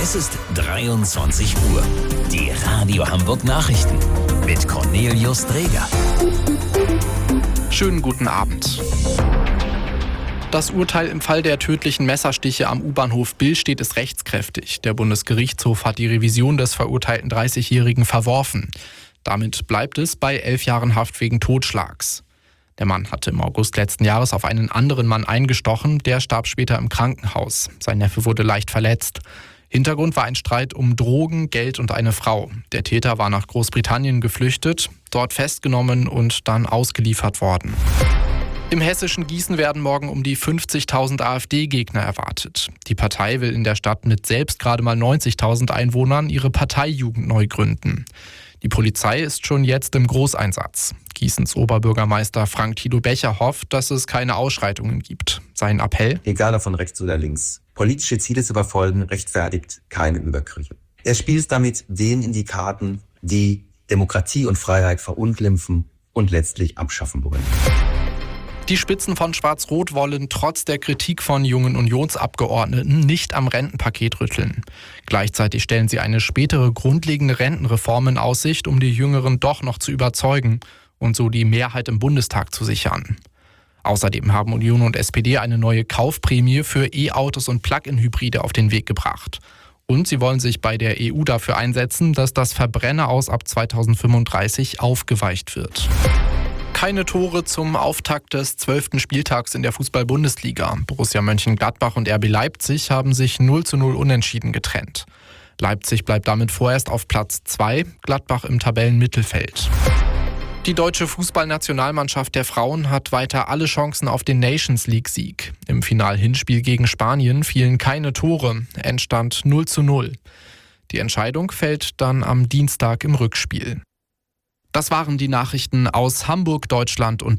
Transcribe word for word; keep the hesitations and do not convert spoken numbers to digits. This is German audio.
Es ist dreiundzwanzig Uhr. Die Radio Hamburg Nachrichten mit Cornelius Dreger. Schönen guten Abend. Das Urteil im Fall der tödlichen Messerstiche am U-Bahnhof Billstedt ist rechtskräftig. Der Bundesgerichtshof hat die Revision des verurteilten dreißigjährigen verworfen. Damit bleibt es bei elf Jahren Haft wegen Totschlags. Der Mann hatte im August letzten Jahres auf einen anderen Mann eingestochen. Der starb später im Krankenhaus. Sein Neffe wurde leicht verletzt. Hintergrund war ein Streit um Drogen, Geld und eine Frau. Der Täter war nach Großbritannien geflüchtet, dort festgenommen und dann ausgeliefert worden. Im hessischen Gießen werden morgen um die fünfzigtausend AfD-Gegner erwartet. Die Partei will in der Stadt mit selbst gerade mal neunzigtausend Einwohnern ihre Parteijugend neu gründen. Die Polizei ist schon jetzt im Großeinsatz. Gießens Oberbürgermeister Frank-Thilo Becher hofft, dass es keine Ausschreitungen gibt. Sein Appell: Egal ob von rechts oder links, politische Ziele zu verfolgen, rechtfertigt keine Übergriffe. Er spielt damit denen in die Karten, die Demokratie und Freiheit verunglimpfen und letztlich abschaffen wollen. Die Spitzen von Schwarz-Rot wollen trotz der Kritik von jungen Unionsabgeordneten nicht am Rentenpaket rütteln. Gleichzeitig stellen sie eine spätere grundlegende Rentenreform in Aussicht, um die Jüngeren doch noch zu überzeugen und so die Mehrheit im Bundestag zu sichern. Außerdem haben Union und S P D eine neue Kaufprämie für E-Autos und Plug-in-Hybride auf den Weg gebracht. Und sie wollen sich bei der E U dafür einsetzen, dass das Verbrenner aus ab zweitausendfünfunddreißig aufgeweicht wird. Keine Tore zum Auftakt des zwölften Spieltags in der Fußball-Bundesliga. Borussia Mönchengladbach und R B Leipzig haben sich null zu null unentschieden getrennt. Leipzig bleibt damit vorerst auf Platz zwei, Gladbach im Tabellenmittelfeld. Die deutsche Fußballnationalmannschaft der Frauen hat weiter alle Chancen auf den Nations-League-Sieg. Im Final-Hinspiel gegen Spanien fielen keine Tore, Endstand null zu null. Die Entscheidung fällt dann am Dienstag im Rückspiel. Das waren die Nachrichten aus Hamburg, Deutschland und